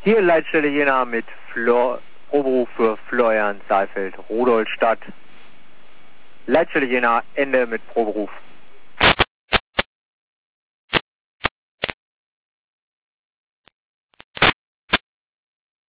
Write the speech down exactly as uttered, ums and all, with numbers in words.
Hier Leitstelle Jena mit Flor, Proberuf für Florian Saalfeld, Rudolstadt. Leitstelle Jena, Ende mit Proberuf.